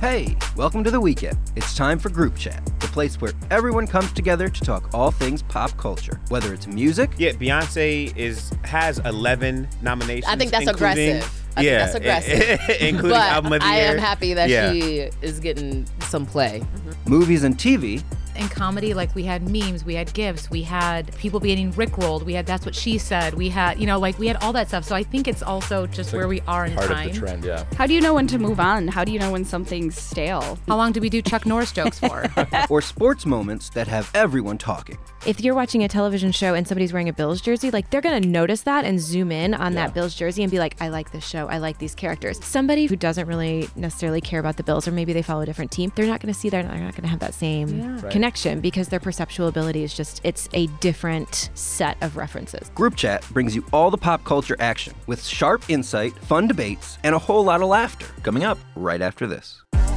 Hey, welcome to the weekend. It's time for Group Chat, the place where everyone comes together to talk all things pop culture, whether it's music. Yeah, Beyonce has 11 nominations. I think that's aggressive. including album of the year. I am happy that she is getting some play. Movies and TV. In comedy, like we had memes, we had gifs, we had people getting rickrolled, we had That's What She Said, we had, we had all that stuff. So I think it's also just where we are in part time. Part of the trend, yeah. How do you know when to move on? How do you know when something's stale? How long do we do Chuck Norris jokes for? Or sports moments that have everyone talking. If you're watching a television show and somebody's wearing a Bills jersey, like they're going to notice that and zoom in on that Bills jersey and be like, I like this show. I like these characters. Somebody who doesn't really necessarily care about the Bills, or maybe they follow a different team, they're not going to see that. They're not going to have that same connection because their perceptual ability is just, it's a different set of references. Group Chat brings you all the pop culture action with sharp insight, fun debates, and a whole lot of laughter. Coming up right after this.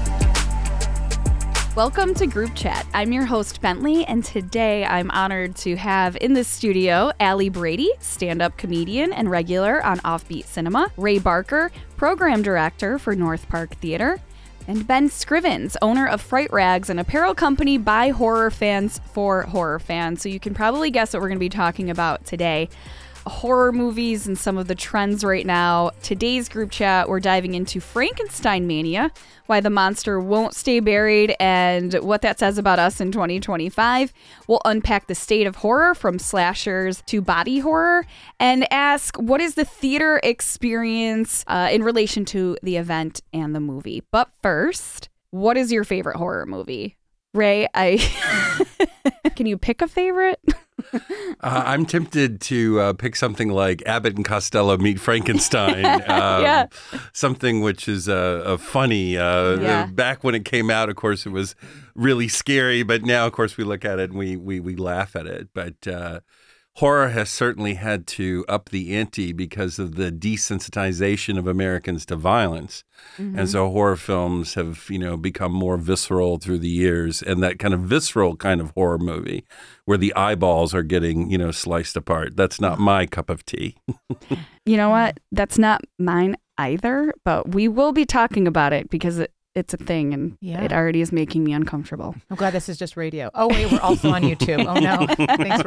Welcome to Group Chat. I'm your host, Bentley, and today I'm honored to have in the studio Allie Brady, stand-up comedian and regular on Offbeat Cinema, Ray Barker, program director for North Park Theater, and Ben Scrivens, owner of Fright Rags, an apparel company by horror fans for horror fans. So you can probably guess what we're going to be talking about today. Horror movies and some of the trends right now. Today's Group Chat, we're diving into Frankenstein Mania, why the monster won't stay buried, and what that says about us in 2025. We'll unpack the state of horror from slashers to body horror, and ask what is the theater experience in relation to the event and the movie. But first, what is your favorite horror movie? Ray, can you pick a favorite? I'm tempted to pick something like Abbott and Costello Meet Frankenstein. Something which is funny. Back when it came out, of course, it was really scary. But now, of course, we look at it and we laugh at it. But horror has certainly had to up the ante because of the desensitization of Americans to violence. Mm-hmm. And so horror films have, become more visceral through the years. And that kind of visceral kind of horror movie where the eyeballs are getting, sliced apart. That's not my cup of tea. You know what? That's not mine either. But we will be talking about it because it's a thing, and it already is making me uncomfortable. I'm glad this is just radio. Oh, wait, we're also on YouTube. Oh, no. Thanks,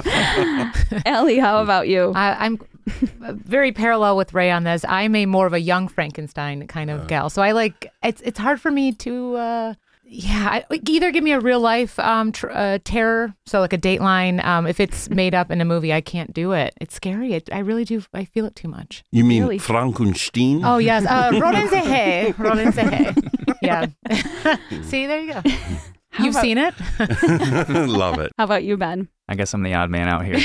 Ray. Ellie, how about you? I'm very parallel with Ray on this. I'm more of a young Frankenstein kind of gal. So I like, it's hard for me to, either give me a real life terror, so like a Dateline. If it's made up in a movie, I can't do it. It's scary. I really do. I feel it too much. You mean Frankenstein? Oh, yes. Rollen Sie Hay. Rollen Sie Hay. Yeah. See, there you go. You've seen it? Love it. How about you, Ben? I guess I'm the odd man out here.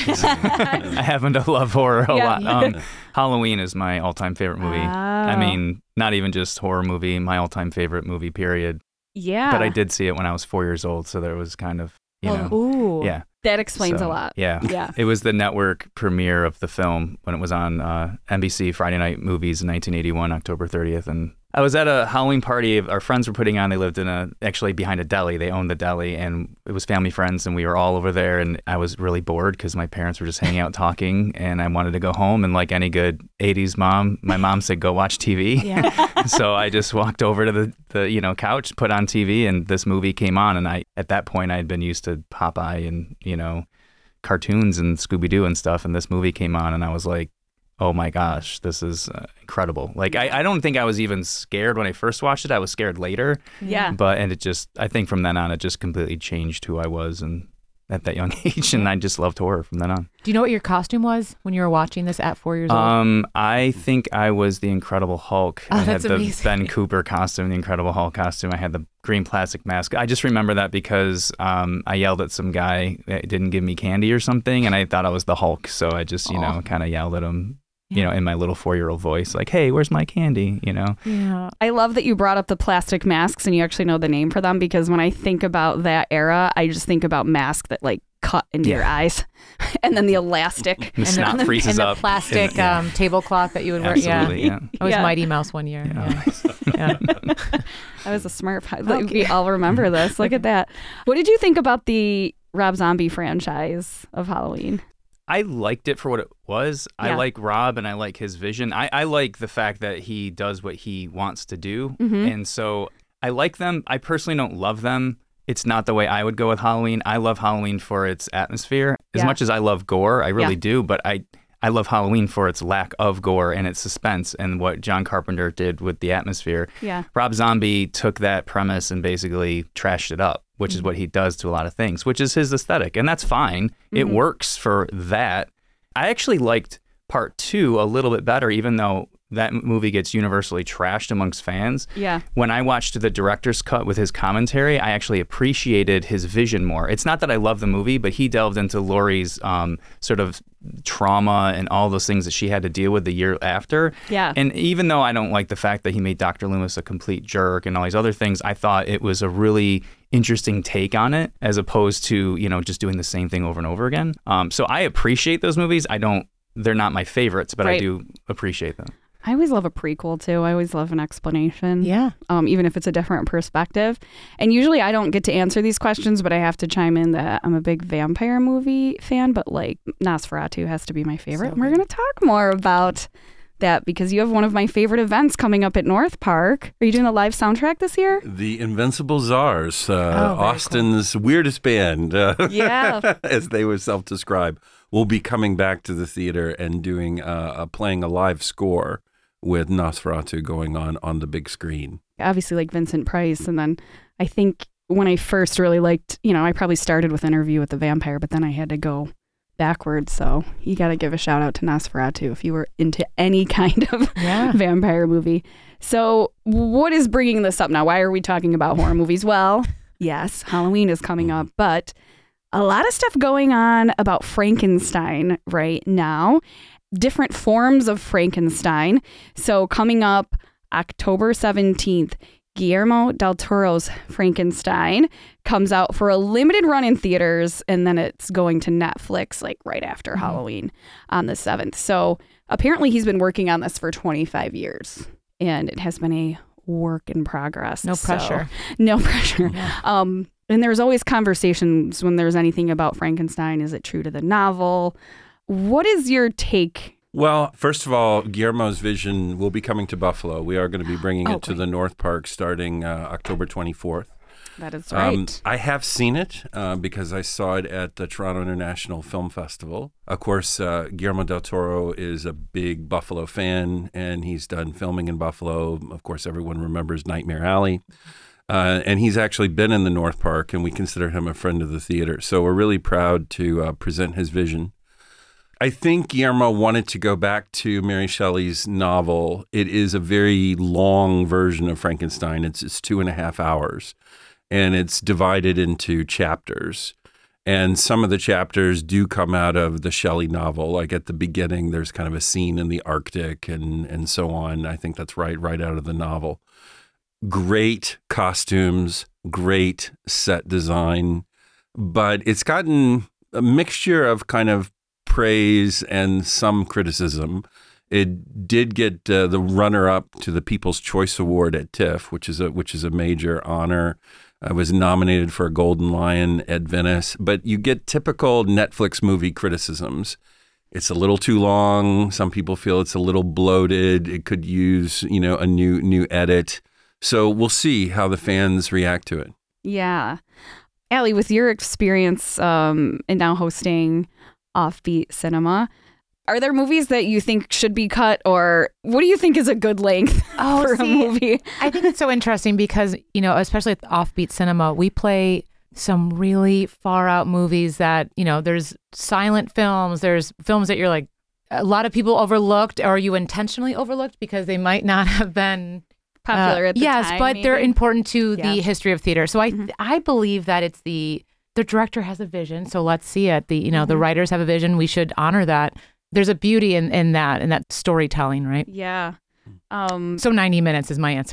I happen to love horror a lot. Halloween is my all-time favorite movie. I mean, not even just horror movie, my all-time favorite movie, period. Yeah. But I did see it when I was 4 years old, so there was kind of, Ooh. Yeah. That explains a lot. Yeah. Yeah. It was the network premiere of the film when it was on NBC Friday Night Movies in 1981, October 30th. And I was at a Halloween party our friends were putting on. They lived actually behind a deli. They owned the deli, and it was family friends, and we were all over there. And I was really bored because my parents were just hanging out talking, and I wanted to go home. And like any good 80s mom, my mom said, go watch TV. Yeah. So I just walked over to the couch, put on TV, and this movie came on. And at that point, I had been used to Popeye and, cartoons and Scooby-Doo and stuff. And this movie came on, and I was like, oh my gosh, this is incredible. Like, I don't think I was even scared when I first watched it. I was scared later. Yeah. I think from then on, it just completely changed who I was and at that young age. And I just loved horror from then on. Do you know what your costume was when you were watching this at 4 years old? I think I was the Incredible Hulk. Oh, I had that's the amazing. Ben Cooper costume, the Incredible Hulk costume. I had the green plastic mask. I just remember that because I yelled at some guy that didn't give me candy or something, and I thought I was the Hulk. So I just, kind of yelled at him. In my little 4-year-old voice, like, hey, where's my candy, Yeah. I love that you brought up the plastic masks and you actually know the name for them, because when I think about that era, I just think about masks that like cut into your eyes and then the elastic. The snot freezes up. And the plastic tablecloth that you would wear. Absolutely, yeah. I was Mighty Mouse one year. Yeah. I was a Smurf. We all remember this. Look at that. What did you think about the Rob Zombie franchise of Halloween? I liked it for what it was. I like Rob and I like his vision. I like the fact that he does what he wants to do. Mm-hmm. And so I like them. I personally don't love them. It's not the way I would go with Halloween. I love Halloween for its atmosphere. As much as I love gore, I really do, but I love Halloween for its lack of gore and its suspense and what John Carpenter did with the atmosphere. Yeah. Rob Zombie took that premise and basically trashed it up, which is what he does to a lot of things, which is his aesthetic. And that's fine. It works for that. I actually liked part 2 a little bit better, even though that movie gets universally trashed amongst fans. Yeah. When I watched the director's cut with his commentary, I actually appreciated his vision more. It's not that I love the movie, but he delved into Laurie's sort of trauma and all those things that she had to deal with the year after. Yeah. And even though I don't like the fact that he made Dr. Loomis a complete jerk and all these other things, I thought it was a really interesting take on it as opposed to, just doing the same thing over and over again. So I appreciate those movies. They're not my favorites, but I do appreciate them. I always love a prequel too. I always love an explanation. Yeah. Even if it's a different perspective. And usually I don't get to answer these questions, but I have to chime in that I'm a big vampire movie fan, but like Nosferatu has to be my favorite. And we're going to talk more about that because you have one of my favorite events coming up at North Park. Are you doing a live soundtrack this year? The Invincible Czars, Austin's weirdest band, as they would self-describe, will be coming back to the theater and doing playing a live score with Nosferatu going on the big screen. Obviously, like Vincent Price, and then I think when I first really liked, I probably started with Interview with the Vampire, but then I had to go backwards. So you got to give a shout out to Nosferatu if you were into any kind of vampire movie. So what is bringing this up now? Why are we talking about horror movies? Well, yes, Halloween is coming up, but a lot of stuff going on about Frankenstein right now. Different forms of Frankenstein. So coming up October 17th, Guillermo del Toro's Frankenstein comes out for a limited run in theaters, and then it's going to Netflix like right after Halloween on the 7th. So apparently he's been working on this for 25 years, and it has been a work in progress. No pressure. No pressure. Yeah. And there's always conversations when there's anything about Frankenstein. Is it true to the novel? What is your take? Well, first of all, Guillermo's vision will be coming to Buffalo. We are going to be bringing it to the North Park starting October 24th. That is right. I have seen it because I saw it at the Toronto International Film Festival. Of course, Guillermo del Toro is a big Buffalo fan, and he's done filming in Buffalo. Of course, everyone remembers Nightmare Alley. And he's actually been in the North Park, and we consider him a friend of the theater. So we're really proud to present his vision. I think Guillermo wanted to go back to Mary Shelley's novel. It is a very long version of Frankenstein. It's 2.5 hours, and it's divided into chapters. And some of the chapters do come out of the Shelley novel. Like at the beginning, there's kind of a scene in the Arctic and so on. I think that's right out of the novel. Great costumes, great set design, but it's gotten a mixture of kind of praise and some criticism. It did get the runner-up to the People's Choice Award at TIFF, which is a major honor. I was nominated for a Golden Lion at Venice, but you get typical Netflix movie criticisms. It's a little too long. Some people feel it's a little bloated. It could use, a new edit. So we'll see how the fans react to it. Yeah. Allie, with your experience in now hosting Offbeat Cinema, are there movies that you think should be cut, or what do you think is a good length for a movie? I think it's so interesting because, especially at Offbeat Cinema, we play some really far out movies that, there's silent films, there's films that you're like, a lot of people overlooked, or you intentionally overlooked because they might not have been popular at the time. Yes, but maybe. they're important to the history of theater. So I believe that it's the director has a vision, so let's see it. The writers have a vision. We should honor that. There's a beauty in that storytelling, right? Yeah. So 90 minutes is my answer.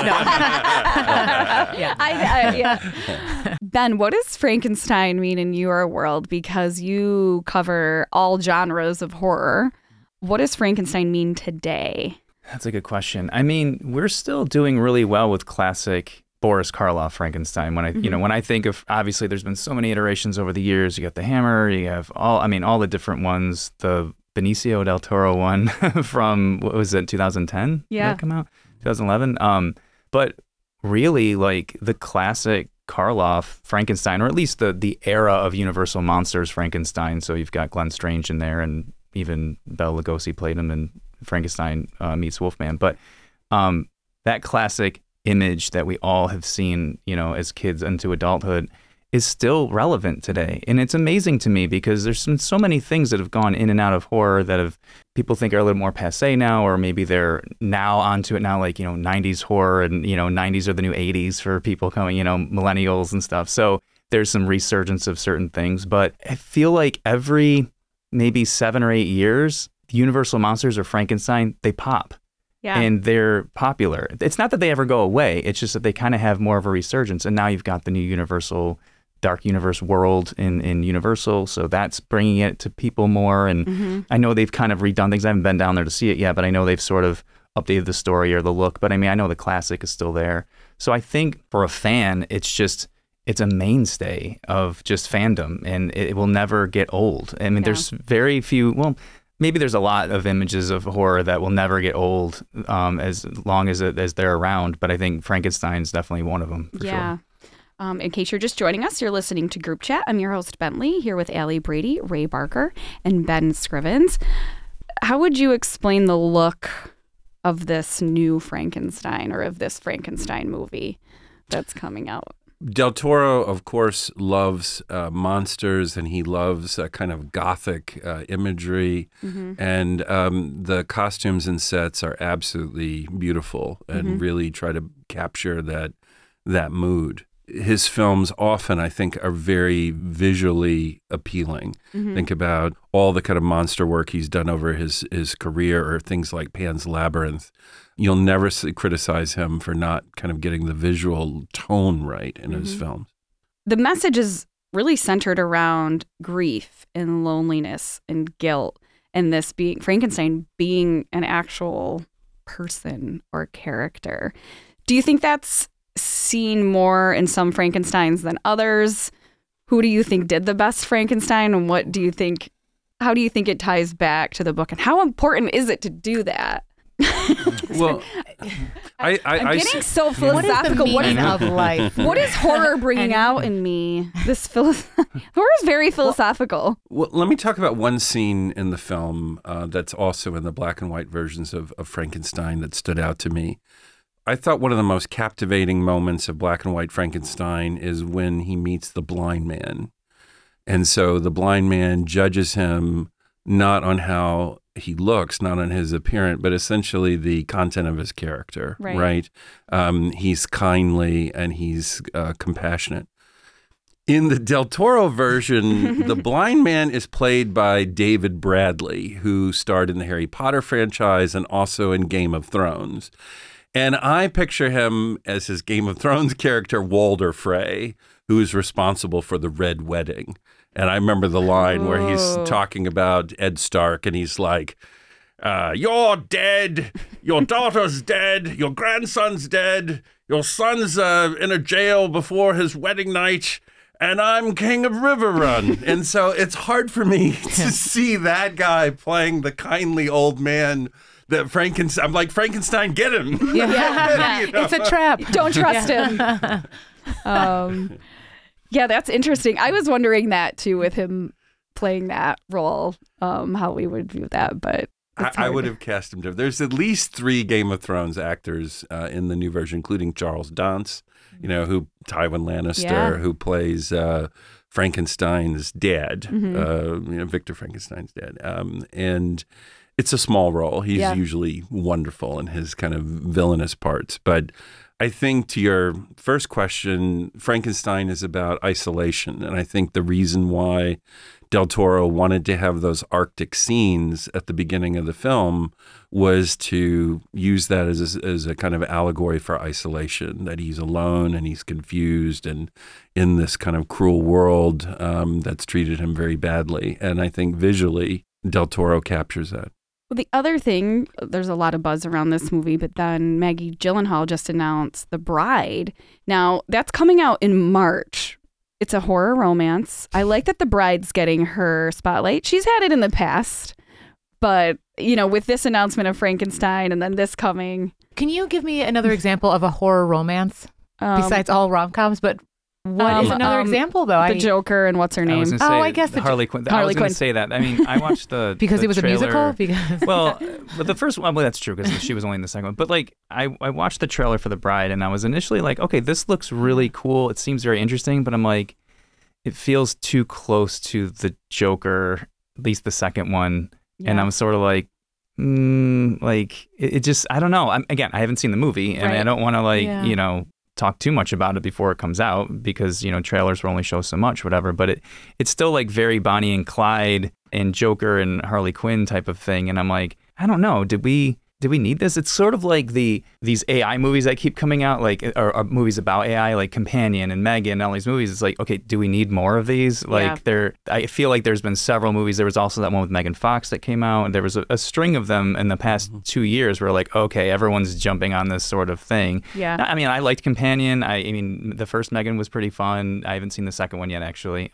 Ben, what does Frankenstein mean in your world? Because you cover all genres of horror. What does Frankenstein mean today? That's a good question. I mean, we're still doing really well with classic Boris Karloff Frankenstein. When I think of, obviously there's been so many iterations over the years. You got the Hammer, you have all the different ones, the Benicio del Toro one from, what was it, 2010? Yeah. Did that come out? 2011? But really like the classic Karloff Frankenstein, or at least the era of Universal Monsters Frankenstein. So you've got Glenn Strange in there, and even Bela Lugosi played him in Frankenstein Meets Wolfman. But that classic image that we all have seen, as kids into adulthood, is still relevant today. And it's amazing to me because there's so many things that have gone in and out of horror that people think are a little more passé now, or maybe they're now onto it now, like, 90s horror, and, 90s are the new 80s for people coming, millennials and stuff. So there's some resurgence of certain things. But I feel like every maybe 7 or 8 years, Universal Monsters or Frankenstein, they pop. Yeah. And they're popular. It's not that they ever go away. It's just that they kind of have more of a resurgence. And now you've got the new Universal Dark Universe world in Universal. So that's bringing it to people more. And I know they've kind of redone things. I haven't been down there to see it yet, but I know they've sort of updated the story or the look. But I mean, I know the classic is still there. So I think for a fan, it's a mainstay of just fandom, and it will never get old. I mean, there's very few, maybe there's a lot of images of horror that will never get old as long as they're around. But I think Frankenstein's definitely one of them, for sure. In case you're just joining us, you're listening to Group Chat. I'm your host, Bentley, here with Allie Brady, Ray Barker, and Ben Scrivens. How would you explain the look of this new Frankenstein, or of this Frankenstein movie that's coming out? Del Toro, of course, loves monsters, and he loves kind of gothic imagery. And the costumes and sets are absolutely beautiful and really try to capture that mood. His films often, I think, are very visually appealing. Think about all the kind of monster work he's done over his career, or things like Pan's Labyrinth. You'll never criticize him for not kind of getting the visual tone right in his films. The message is really centered around grief and loneliness and guilt, and this being Frankenstein being an actual person or character. Do you think that's seen more in some Frankensteins than others? Who do you think did the best Frankenstein, and how do you think it ties back to the book, and how important is it to do that? Well, I'm getting so philosophical. What is the meaning of life? What is horror bringing out in me? Horror is very philosophical. Well, let me talk about one scene in the film that's also in the black and white versions of Frankenstein that stood out to me. I thought one of the most captivating moments of black and white Frankenstein is when he meets the blind man. And so the blind man judges him not on how he looks, not on his appearance, but essentially the content of his character, right? He's kindly and he's compassionate. In the Del Toro version, the blind man is played by David Bradley, who starred in the Harry Potter franchise and also in Game of Thrones. And I picture him as his Game of Thrones character, Walder Frey, who is responsible for the Red Wedding. And I remember the line where he's talking about Ed Stark, and he's like, you're dead, your daughter's dead, your grandson's dead, your son's in a jail before his wedding night, and I'm king of Riverrun. And so it's hard for me to see that guy playing the kindly old man that Frankenstein. I'm like, Frankenstein, get him. Yeah. It's a trap. Don't trust him. Yeah, that's interesting. I was wondering that too, with him playing that role, how we would view that. But I would have cast him different. There's at least 3 Game of Thrones actors in the new version, including Charles Dance, who Tywin Lannister, who plays Frankenstein's dad, Victor Frankenstein's dad, and it's a small role. He's usually wonderful in his kind of villainous parts. But I think to your first question, Frankenstein is about isolation. And I think the reason why Del Toro wanted to have those Arctic scenes at the beginning of the film was to use that as a kind of allegory for isolation, that he's alone and he's confused and in this kind of cruel world that's treated him very badly. And I think visually, Del Toro captures that. Well, the other thing, there's a lot of buzz around this movie, but then Maggie Gyllenhaal just announced The Bride. Now, that's coming out in March. It's a horror romance. I like that The Bride's getting her spotlight. She's had it in the past, but, with this announcement of Frankenstein and then this coming, Can you give me another example of a horror romance besides all rom-coms? But what is another example, though? The Joker and what's her name? I guess the Harley Quinn. I was going to say that. I mean, I watched the because the it was trailer. a musical. Because Well, but the first one, well, that's true because she was only in the second one. But like, I watched the trailer for The Bride, and I was initially like, okay, this looks really cool. It seems very interesting, but I'm like, it feels too close to the Joker, at least the second one, and I'm sort of like. Like it just I don't know. I haven't seen the movie, and I don't want to talk too much about it before it comes out because trailers will only show so much, whatever. But it's still like very Bonnie and Clyde and Joker and Harley Quinn type of thing, and I'm like, I don't know. Did we need this? It's sort of like these AI movies that keep coming out, like or movies about AI, like Companion and Megan and all these movies. It's like, okay, do we need more of these? Like I feel like there's been several movies. There was also that one with Megan Fox that came out, and there was a string of them in the past 2 years where like, okay, everyone's jumping on this sort of thing. Yeah. I mean, I liked Companion. I mean, the first Megan was pretty fun. I haven't seen the second one yet, actually.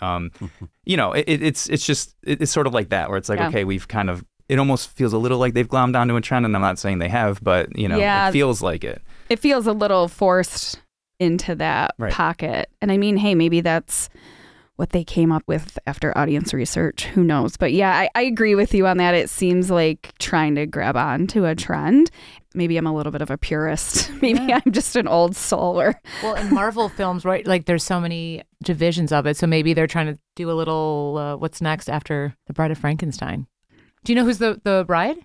It's sort of like that where it's like, okay, we've kind of. It almost feels a little like they've glommed onto a trend, and I'm not saying they have, but it feels like it. It feels a little forced into that pocket. And I mean, hey, maybe that's what they came up with after audience research. Who knows? But yeah, I agree with you on that. It seems like trying to grab on to a trend. Maybe I'm a little bit of a purist. Maybe I'm just an old soul. Well, in Marvel films, right? Like there's so many divisions of it. So maybe they're trying to do a little what's next after The Bride of Frankenstein. Do you know who's the bride?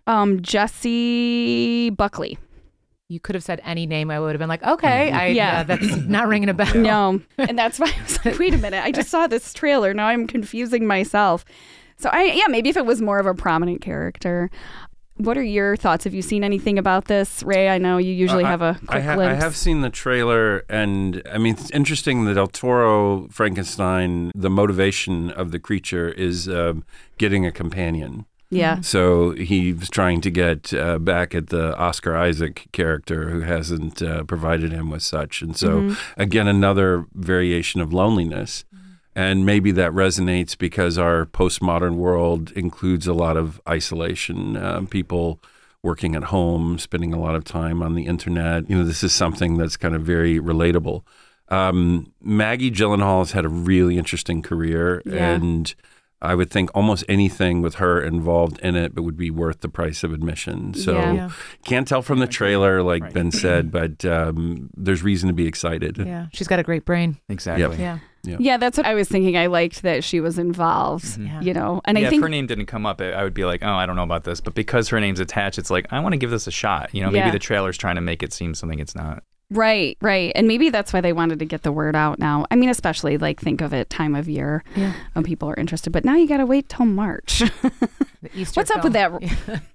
Jessie Buckley. You could have said any name. I would have been like, okay. That's not ringing a bell. No. And that's why I was like, wait a minute. I just saw this trailer. Now I'm confusing myself. So maybe if it was more of a prominent character. What are your thoughts? Have you seen anything about this, Ray? I know you usually have a quick glimpse. I have seen the trailer, and I mean, it's interesting that Del Toro Frankenstein, the motivation of the creature is getting a companion. Yeah. So he was trying to get back at the Oscar Isaac character who hasn't provided him with such. And so, again, another variation of loneliness. And maybe that resonates because our postmodern world includes a lot of isolation, people working at home, spending a lot of time on the internet. This is something that's kind of very relatable. Maggie Gyllenhaal has had a really interesting career, and I would think almost anything with her involved in it would be worth the price of admission. So can't tell from the trailer, like Ben said, but there's reason to be excited. Yeah, she's got a great brain. Exactly. Yep. Yeah, that's what I was thinking. I liked that she was involved, and I think if her name didn't come up, I would be like, oh, I don't know about this. But because her name's attached, it's like, I want to give this a shot. Maybe the trailer's trying to make it seem something it's not. Right. And maybe that's why they wanted to get the word out now. I mean, especially think of it time of year when people are interested. But now you got to wait till March. What's up with that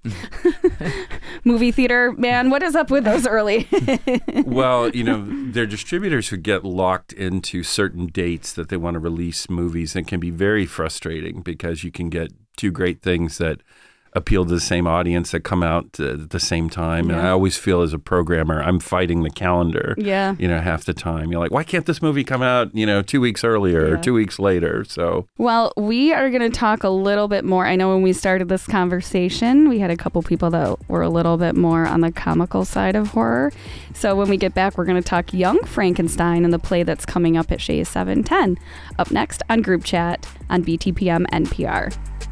movie theater, man? What is up with those early? Well, they're distributors who get locked into certain dates that they want to release movies, and can be very frustrating because you can get two great things that appeal to the same audience that come out at the same time. And I always feel as a programmer, I'm fighting the calendar, half the time. You're like, why can't this movie come out, 2 weeks earlier or 2 weeks later? So, well, we are going to talk a little bit more. I know when we started this conversation, we had a couple people that were a little bit more on the comical side of horror. So when we get back, we're going to talk Young Frankenstein and the play that's coming up at Shea 710. Up next on Group Chat on BTPM NPR.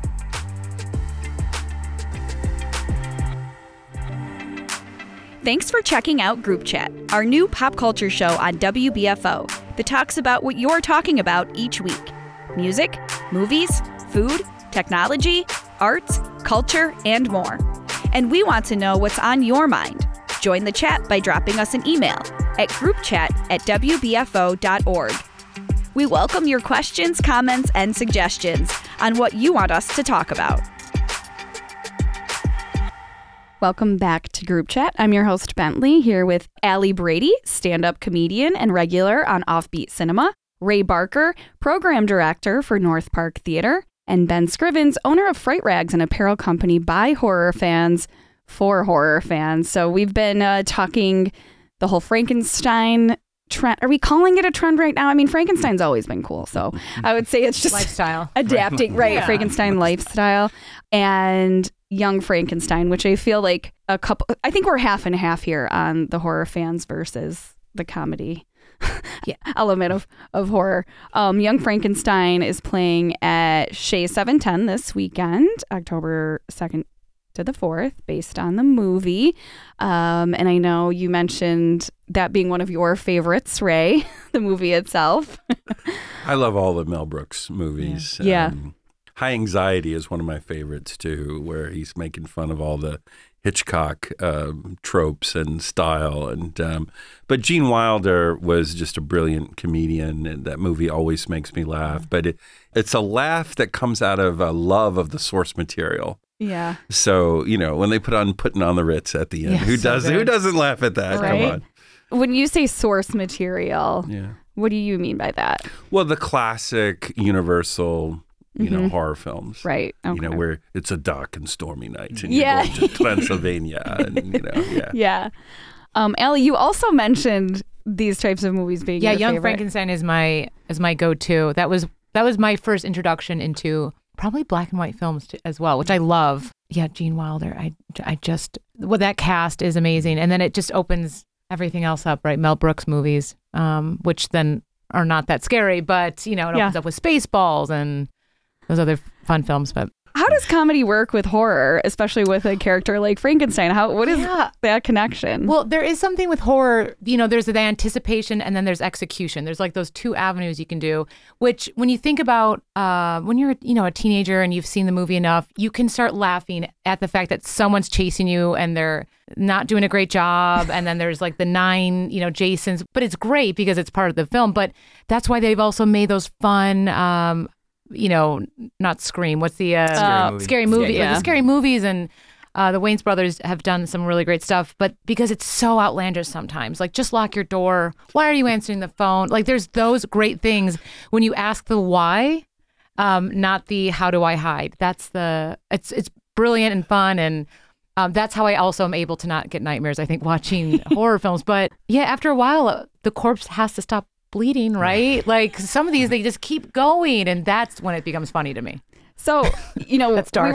Thanks for checking out Group Chat, our new pop culture show on WBFO that talks about what you're talking about each week. Music, movies, food, technology, arts, culture, and more. And we want to know what's on your mind. Join the chat by dropping us an email at groupchat@wbfo.org. We welcome your questions, comments, and suggestions on what you want us to talk about. Welcome back to Group Chat. I'm your host, Bentley, here with Allie Brady, stand-up comedian and regular on Offbeat Cinema, Ray Barker, program director for North Park Theater, and Ben Scrivens, owner of Fright Rags, an apparel company by horror fans for horror fans. So we've been talking the whole Frankenstein trend. Are we calling it a trend right now? I mean, Frankenstein's always been cool, so I would say it's just lifestyle adapting, right? Yeah. Frankenstein lifestyle. And Young Frankenstein, which I feel like I think we're half and half here on the horror fans versus the comedy element of horror. Young Frankenstein is playing at Shea 710 this weekend, October 2nd to the 4th, based on the movie. And I know you mentioned that being one of your favorites, Ray, the movie itself. I love all the Mel Brooks movies. Yeah. High Anxiety is one of my favorites too, where he's making fun of all the Hitchcock tropes and style. And but Gene Wilder was just a brilliant comedian, and that movie always makes me laugh. But it's a laugh that comes out of a love of the source material. Yeah. So, when they Putting on the Ritz at the end, who doesn't laugh at that? Right? Come on. When you say source material, what do you mean by that? Well, the classic Universal horror films. Right. Okay. Where it's a dark and stormy night and you're going to Transylvania and, Yeah. Allie, you also mentioned these types of movies being your Young favorite. Frankenstein is my go-to. That was my first introduction into probably black and white films as well, which I love. Yeah, Gene Wilder. I just that cast is amazing, and then it just opens everything else up, right? Mel Brooks movies, which then are not that scary, but it opens up with Spaceballs and those other fun films. But how does comedy work with horror, especially with a character like Frankenstein? What is that connection? Well, there is something with horror, there's the anticipation and then there's execution. There's like those two avenues you can do, which when you think about when you're, a teenager and you've seen the movie enough, you can start laughing at the fact that someone's chasing you and they're not doing a great job. And then there's like the 9, Jasons, but it's great because it's part of the film. But that's why they've also made those fun, not Scream. What's the scary movie? Yeah. Like the scary movies, and the Wayans brothers have done some really great stuff. But because it's so outlandish sometimes, like just lock your door. Why are you answering the phone? Like there's those great things when you ask the why, not the how do I hide. It's brilliant and fun, and that's how I also am able to not get nightmares, I think, watching horror films. But yeah, after a while, the corpse has to stop bleeding, right? Like some of these, they just keep going, and that's when it becomes funny to me. So, That's dark.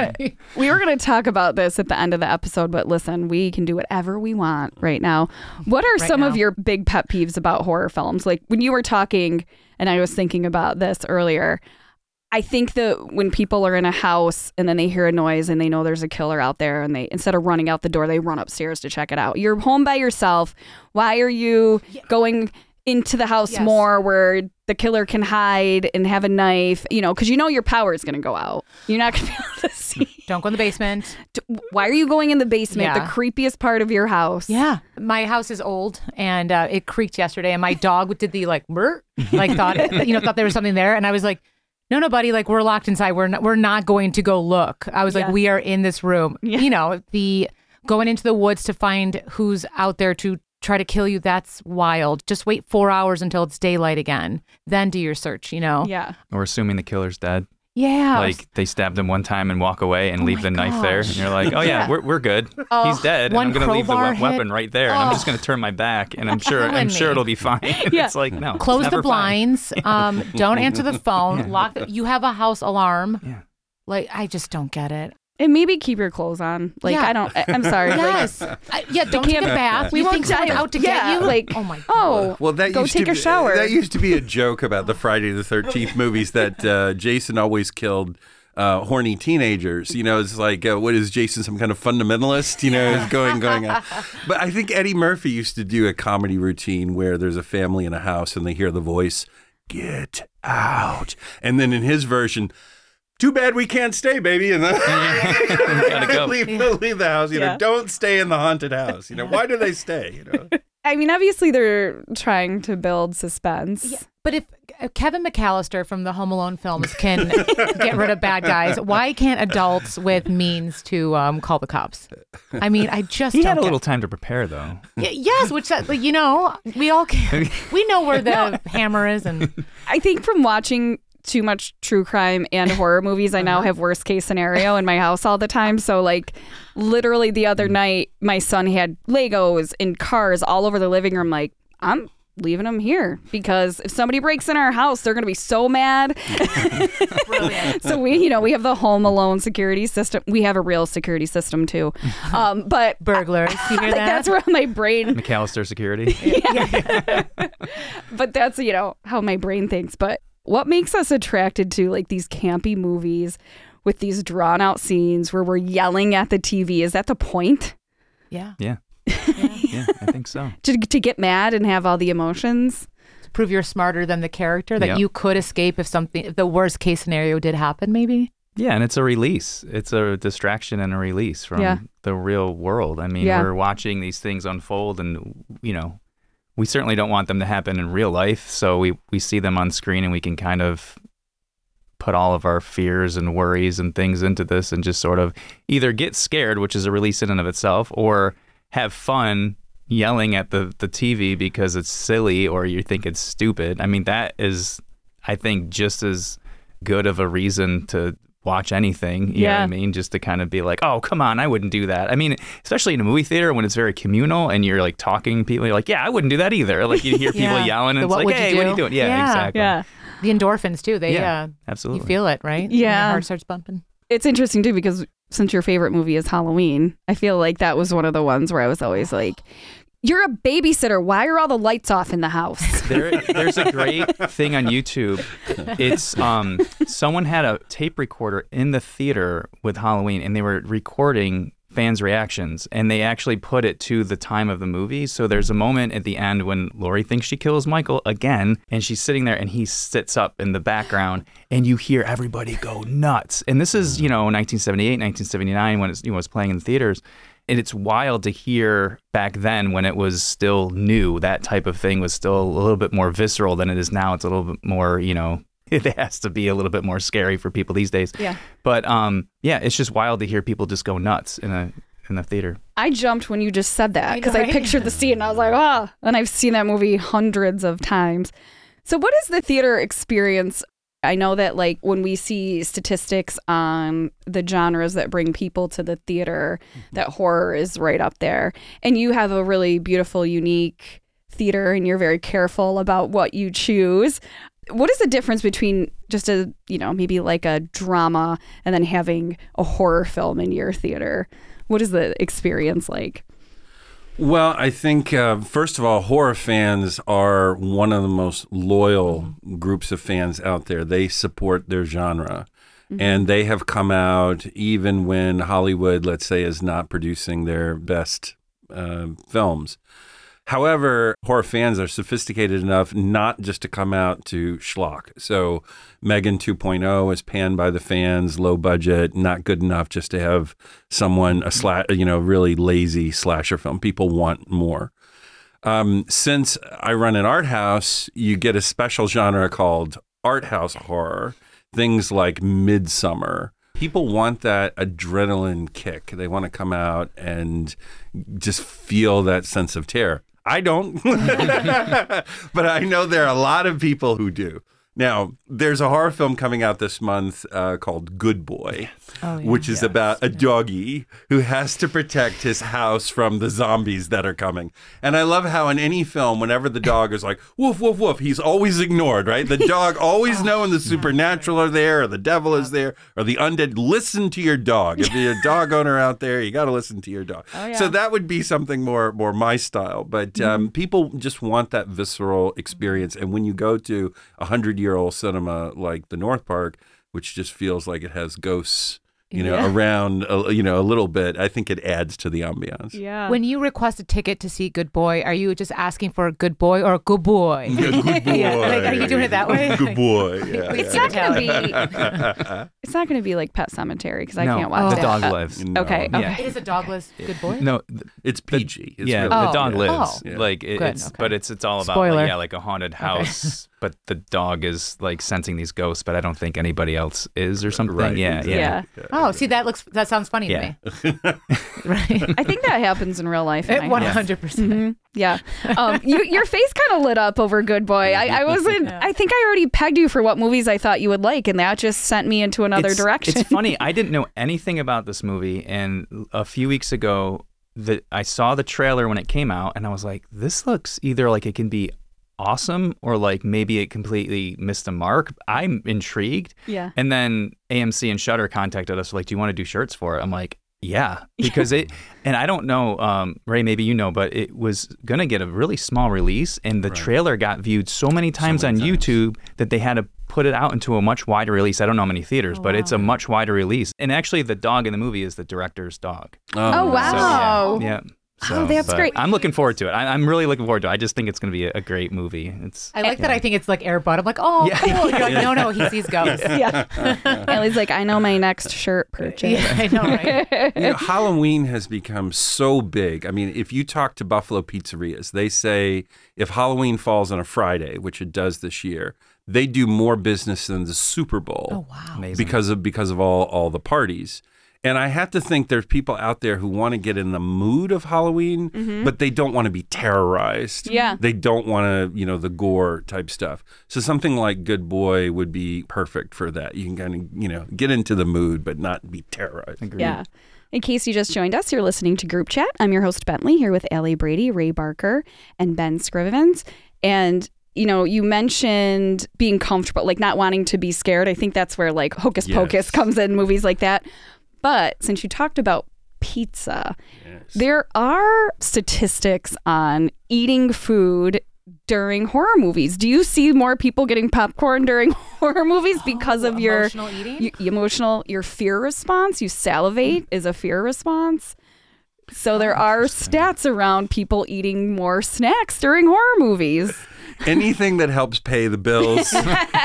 we were going to talk about this at the end of the episode, but listen, we can do whatever we want right now. What are some of your big pet peeves about horror films? Like when you were talking, and I was thinking about this earlier, I think that when people are in a house and then they hear a noise and they know there's a killer out there, and they, instead of running out the door, they run upstairs to check it out. You're home by yourself. Why are you going into the house more where the killer can hide and have a knife, because your power is going to go out. You're not going to be able to see. Don't go in the basement. Why are you going in the basement, Yeah. the creepiest part of your house? Yeah. My house is old, and it creaked yesterday, and my dog did the like, burr, like thought there was something there. And I was like, no, buddy, like we're locked inside. We're not going to go look. I was like, we are in this room. Yeah. The going into the woods to find who's out there to try to kill you, that's wild. Just wait 4 hours until it's daylight again. Then do your search, Yeah. Or assuming the killer's dead. Yeah. Like they stabbed him one time and walk away and leave my the knife there. And you're like, oh yeah, we're good. He's dead. And one I'm going to leave the crowbar weapon right there. And I'm just going to turn my back. And I'm sure it'll be fine. It's like, no. Close it's the never fine. blinds. Don't answer the phone. You have a house alarm. Yeah. Like, I just don't get it. And maybe keep your clothes on. Like, I'm sorry. Yes. Don't take a bath. We You won't think someone's die. out to get you? Like, oh my God. Oh, Well, that go used take to a be, shower. That used to be a joke about the Friday the 13th movies that Jason always killed horny teenagers. It's like, what is Jason, some kind of fundamentalist? Is going on. But I think Eddie Murphy used to do a comedy routine where there's a family in a house and they hear the voice, "Get out," and then in his version, "Too bad we can't stay, baby," and then Gotta go. leave the house. Don't stay in the haunted house. Why do they stay? I mean, obviously they're trying to build suspense. Yeah. But if Kevin McAllister from the Home Alone films can get rid of bad guys, why can't adults with means to call the cops? I mean, I just He don't had a get- little time to prepare, though. Yes, which we all can. We know where the hammer is, and I think from watching too much true crime and horror movies, I now have worst case scenario in my house all the time. So like literally the other night, my son had Legos and cars all over the living room. Like, I'm leaving them here because if somebody breaks in our house, they're going to be so mad. Brilliant. So we have the Home Alone security system. We have a real security system too. But Burglars, you hear that? that's where my brain. McAllister Security. But that's, how my brain thinks. But what makes us attracted to like these campy movies with these drawn out scenes where we're yelling at the TV? Is that the point? Yeah. Yeah. Yeah, I think so. To get mad and have all the emotions? Prove you're smarter than the character, that Yep. you could escape if the worst case scenario did happen, maybe. Yeah, and it's a release. It's a distraction and a release from the real world. I mean, we're watching these things unfold and, we certainly don't want them to happen in real life. So we see them on screen and we can kind of put all of our fears and worries and things into this and just sort of either get scared, which is a release in and of itself, or have fun yelling at the TV because it's silly or you think it's stupid. I mean, that is, I think, just as good of a reason to watch anything. You know what I mean? Just to kind of be like, oh, come on, I wouldn't do that. I mean, especially in a movie theater when it's very communal and you're like talking to people, you're like, yeah, I wouldn't do that either. Like you hear people yelling and it's like, hey, what are you doing? Yeah, exactly. Yeah. The endorphins too. They absolutely. you feel it, right? Yeah. Your heart starts bumping. It's interesting too because since your favorite movie is Halloween, I feel like that was one of the ones where I was always like, you're a babysitter. Why are all the lights off in the house? There's a great thing on YouTube. It's someone had a tape recorder in the theater with Halloween and they were recording fans' reactions and they actually put it to the time of the movie. So there's a moment at the end when Laurie thinks she kills Michael again and she's sitting there and he sits up in the background and you hear everybody go nuts. And this is, 1978, 1979 when it was playing in the theaters. And it's wild to hear back then when it was still new. That type of thing was still a little bit more visceral than it is now. It's a little bit more, it has to be a little bit more scary for people these days. Yeah. But it's just wild to hear people just go nuts in the theater. I jumped when you just said that because I pictured the scene and I was like, ah. And I've seen that movie hundreds of times. So what is the theater experience? I know that like when we see statistics on the genres that bring people to the theater, that horror is right up there. And you have a really beautiful, unique theater and you're very careful about what you choose. What is the difference between just maybe like a drama and then having a horror film in your theater? What is the experience like? Well, I think, first of all, horror fans are one of the most loyal groups of fans out there. They support their genre. And they have come out even when Hollywood, let's say, is not producing their best films. However, horror fans are sophisticated enough not just to come out to schlock. So Megan 2.0 is panned by the fans, low budget, not good enough just to have someone, really lazy slasher film. People want more. Since I run an art house, you get a special genre called art house horror, things like Midsommar. People want that adrenaline kick. They want to come out and just feel that sense of terror. I don't, but I know there are a lot of people who do. Now, there's a horror film coming out this month called Good Boy, which is about a doggy who has to protect his house from the zombies that are coming. And I love how in any film, whenever the dog is like, woof, woof, woof, he's always ignored, right? The dog always knowing the supernatural are there or the devil is there or the undead. Listen to your dog. If you're a dog owner out there, you got to listen to your dog. So that would be something more my style. But people just want that visceral experience. And when you go to 100-year-old cinema like the North Park, which just feels like it has ghosts, around, a little bit, I think it adds to the ambiance. Yeah. When you request a ticket to see Good Boy, are you just asking for a good boy or a good boy? Good boy. Are you doing it that way? Good boy. Yeah. It's not going to be. It's not going to be like Pet Sematary because I can't watch the that. dog lives. No. Okay. Yeah. It is a dogless good boy? No, It's PG. It's yeah, really- the dog lives. Oh. Yeah. Like Good, it's, okay. but it's all about Spoiler. like a haunted house. But the dog is like sensing these ghosts, but I don't think anybody else is or something. Right, Yeah, exactly. yeah. Yeah. Oh, see, that sounds funny to me. Right. I think that happens in real life. in my house. 100%. Mhm. Yeah. Your face kind of lit up over Good Boy. I wasn't. I think I already pegged you for what movies I thought you would like, and that just sent me into another direction. It's funny. I didn't know anything about this movie, and a few weeks ago, I saw the trailer when it came out, and I was like, "This looks either like it can be awesome or like maybe it completely missed the mark. I'm intrigued. Yeah. And then AMC and Shudder contacted us like, do you want to do shirts for it? I'm like, yeah, because and I don't know, Ray, maybe you know, but it was going to get a really small release, and the trailer got viewed so many times on YouTube that they had to put it out into a much wider release. I don't know how many theaters, but it's a much wider release. And actually, the dog in the movie is the director's dog. Oh, wow. So, yeah. Oh, that's great. I'm looking forward to it. I'm really looking forward to it. I just think it's going to be a great movie. I like that. I think it's like Air Bud. I'm like, oh, cool. You're like, no, he sees ghosts. Yeah. Ellie's like, I know my next shirt purchase. Yeah, I know, right? Halloween has become so big. I mean, if you talk to Buffalo pizzerias, they say if Halloween falls on a Friday, which it does this year, they do more business than the Super Bowl. Oh, wow. Amazing. Because of all the parties. And I have to think there's people out there who want to get in the mood of Halloween, but they don't want to be terrorized. Yeah. They don't want to, the gore type stuff. So something like Good Boy would be perfect for that. You can kind of, get into the mood, but not be terrorized. Agreed. Yeah. In case you just joined us, you're listening to Group Chat. I'm your host, Bentley, here with Allie Brady, Ray Barker, and Ben Scrivens. And you mentioned being comfortable, like not wanting to be scared. I think that's where like Hocus Pocus comes in, movies like that. But since you talked about pizza, there are statistics on eating food during horror movies. Do you see more people getting popcorn during horror movies because of your emotional eating? Your fear response? You salivate is a fear response. So there are stats around people eating more snacks during horror movies. Anything that helps pay the bills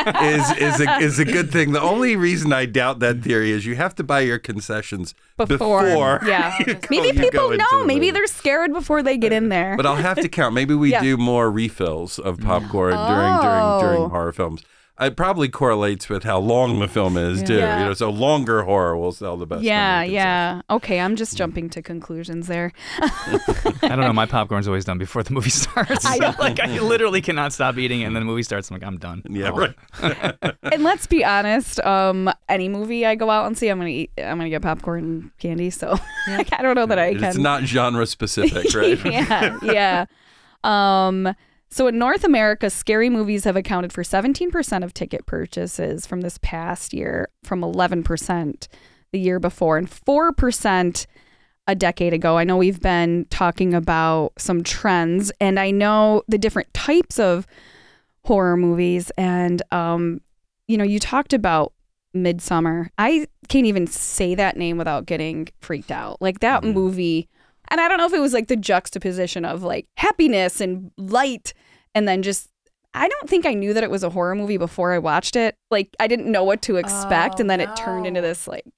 is a good thing. The only reason I doubt that theory is you have to buy your concessions before. Yeah. Maybe people know. Maybe they're scared before they get in there. But I'll have to count. Maybe we do more refills of popcorn during horror films. It probably correlates with how long the film is, too. Yeah. So longer horror will sell the best. Yeah. Okay, I'm just jumping to conclusions there. I don't know. My popcorn's always done before the movie starts. I literally cannot stop eating it, and then the movie starts. I'm like, I'm done. Yeah, right. And let's be honest. Any movie I go out and see, I'm gonna get popcorn and candy. So I don't know that I can. It's not genre specific, right? Yeah. So in North America, scary movies have accounted for 17% of ticket purchases from this past year, from 11% the year before, and 4% a decade ago. I know we've been talking about some trends, and I know the different types of horror movies. And, you talked about Midsommar. I can't even say that name without getting freaked out. Like that movie. And I don't know if it was like the juxtaposition of like happiness and light and then just, I don't think I knew that it was a horror movie before I watched it. Like I didn't know what to expect. And then it turned into this like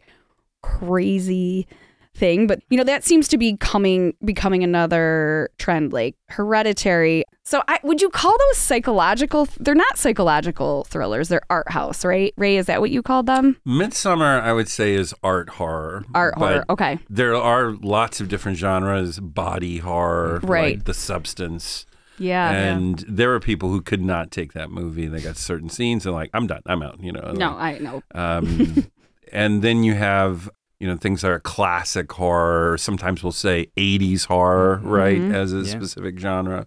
crazy thing. But, that seems to be becoming another trend, like Hereditary. So would you call those psychological? They're not psychological thrillers. They're art house, right? Ray, is that what you called them? Midsommar, I would say, is art horror. Art horror, okay. There are lots of different genres, body horror, right. Like The Substance. Yeah. And there are people who could not take that movie. They got certain scenes and like, I'm done, I'm out, No, I know. And then you have, things that are classic horror. Sometimes we'll say 80s horror, right, as a specific genre.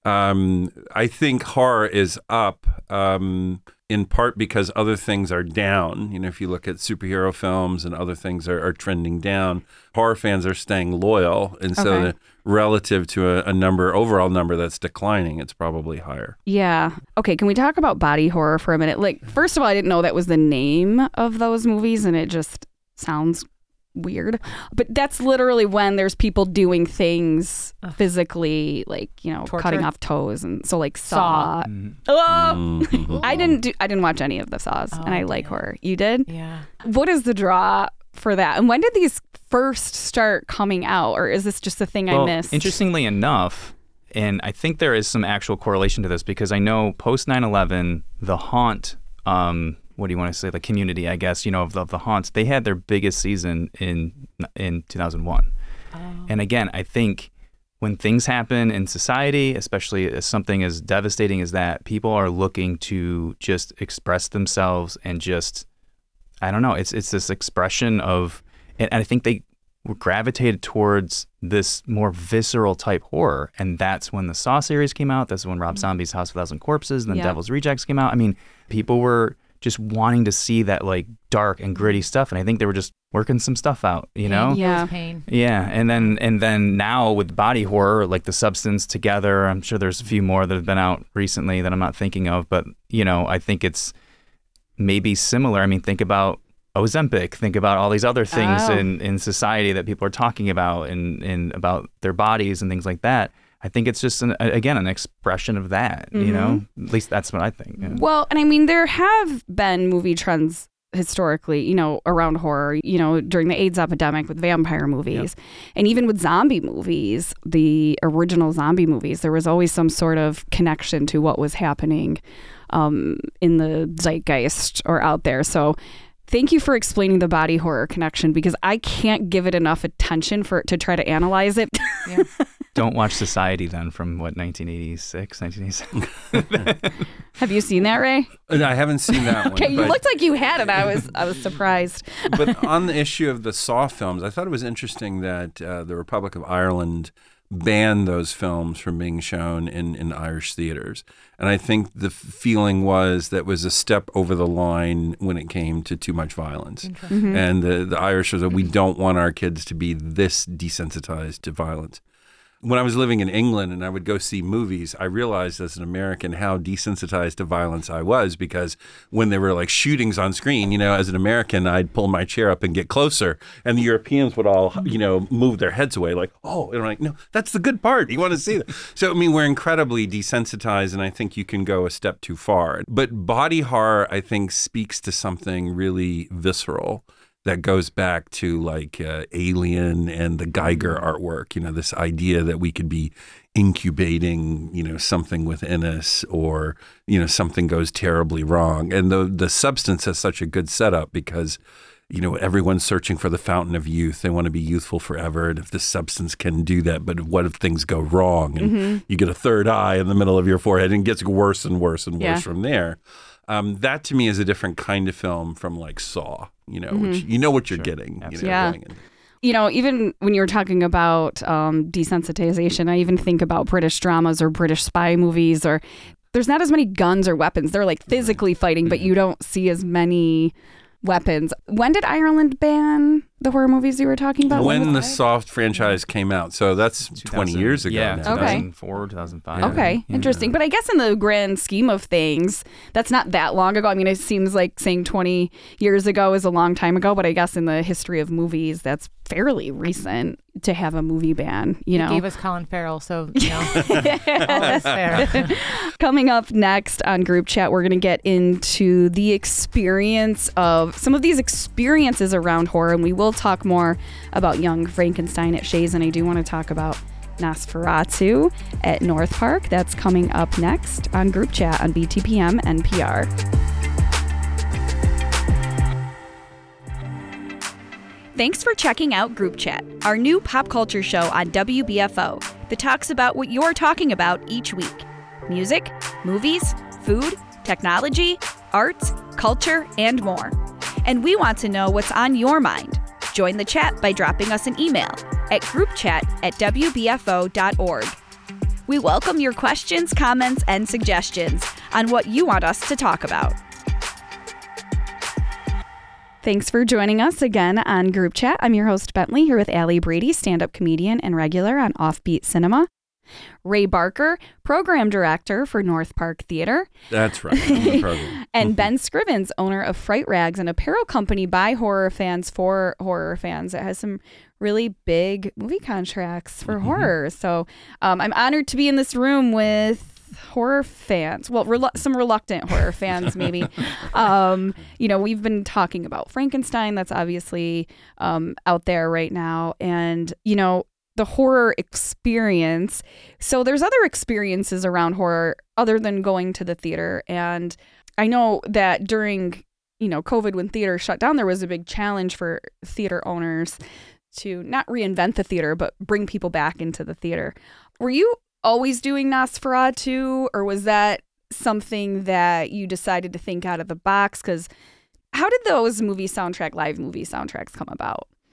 I think horror is up in part because other things are down. If you look at superhero films and other things are trending down, horror fans are staying loyal. And so relative to a overall number that's declining, it's probably higher. Yeah. Okay, can we talk about body horror for a minute? Like, first of all, I didn't know that was the name of those movies, and it just sounds weird, but that's literally when there's people doing things physically, like cutting off toes, and so like Saw. I didn't watch any of the Saws, and I like horror. You did? Yeah. What is the draw for that, and when did these first start coming out, or is this just a thing I missed? Interestingly enough, and I think there is some actual correlation to this, because I know post 9/11, the haunt. What do you want to say? The community, I guess, of the haunts, they had their biggest season in 2001. And again, I think when things happen in society, especially something as devastating as that, people are looking to just express themselves and just, I don't know, it's this expression of, and I think gravitated towards this more visceral type horror. And that's when the Saw series came out. That's when Rob Zombie's House of a Thousand Corpses and then Devil's Rejects came out. I mean, people were just wanting to see that like dark and gritty stuff. And I think they were just working some stuff out, you know? Yeah. Pain. Yeah. And then now with body horror, like The Substance, Together, I'm sure there's a few more that have been out recently that I'm not thinking of. But, you know, I think it's maybe similar. I mean, think about Ozempic, think about all these other things in society that people are talking about and about their bodies and things like that. I think it's just, an expression of that, you know? At least that's what I think. Yeah. Well, and I mean, there have been movie trends historically, you know, around horror, you know, during the AIDS epidemic with vampire movies and even with zombie movies, the original zombie movies, there was always some sort of connection to what was happening in the zeitgeist or out there. So thank you for explaining the body horror connection because I can't give it enough attention to try to analyze it. Yeah. Don't watch Society then from 1986, 1987. Have you seen that, Ray? I haven't seen that one. Okay, you looked like you had it. I was surprised. But on the issue of the Saw films, I thought it was interesting that the Republic of Ireland banned those films from being shown in Irish theaters. And I think the feeling was that was a step over the line when it came to too much violence. And the Irish was, we don't want our kids to be this desensitized to violence. When I was living in England and I would go see movies, I realized as an American how desensitized to violence I was because when there were like shootings on screen, you know, as an American, I'd pull my chair up and get closer and the Europeans would all, you know, move their heads away like, oh, and I'm like, no, that's the good part. You want to see that. So, I mean, we're incredibly desensitized and I think you can go a step too far. But body horror, I think, speaks to something really visceral that goes back to like Alien and the Geiger artwork, you know, this idea that we could be incubating, you know, something within us or, you know, something goes terribly wrong. And the Substance has such a good setup because, you know, everyone's searching for the fountain of youth. They want to be youthful forever. And if the Substance can do that, but what if things go wrong and you get a third eye in the middle of your forehead and it gets worse and worse and worse from there. That to me is a different kind of film from like Saw, you know, which you know what you're getting. You know, going in. You know, even when you were talking about desensitization, I even think about British dramas or British spy movies or there's not as many guns or weapons. They're like physically fighting, but you don't see as many weapons. When did Ireland ban the horror movies you were talking about? When the Saw franchise came out. So that's 20 years ago. Yeah, now. 2004, 2005. Okay, interesting. But I guess in the grand scheme of things, that's not that long ago. I mean, it seems like saying 20 years ago is a long time ago, but I guess in the history of movies, that's fairly recent to have a movie ban, you know. It gave us Colin Farrell, so, you know, that's fair. Coming up next on Group Chat, we're going to get into the experience of some of these experiences around horror, and we will talk more about Young Frankenstein at Shays, and I do want to talk about Nosferatu at North Park. That's coming up next on Group Chat on BTPM NPR. Thanks for checking out Group Chat, our new pop culture show on WBFO that talks about what you're talking about each week. Music, movies, food, technology, arts, culture, and more. And we want to know what's on your mind. Join the chat by dropping us an email at groupchat@wbfo.org. We welcome your questions, comments, and suggestions on what you want us to talk about. Thanks for joining us again on Group Chat. I'm your host, Bentley, here with Allie Brady, stand-up comedian and regular on Offbeat Cinema. Ray Barker, program director for North Park Theater. That's right. I'm the program. And Ben Scrivens, owner of Fright Rags, an apparel company by horror fans for horror fans. It has some really big movie contracts for horror. So I'm honored to be in this room with horror fans. Well, some reluctant horror fans, maybe. You know, we've been talking about Frankenstein. That's obviously out there right now. And, you know, the horror experience. So there's other experiences around horror other than going to the theater. And I know that during, you know, COVID, when theater shut down, there was a big challenge for theater owners to not reinvent the theater, but bring people back into the theater. Were you always doing Nosferatu, or was that something that you decided to think out of the box? Because how did those live movie soundtracks come about?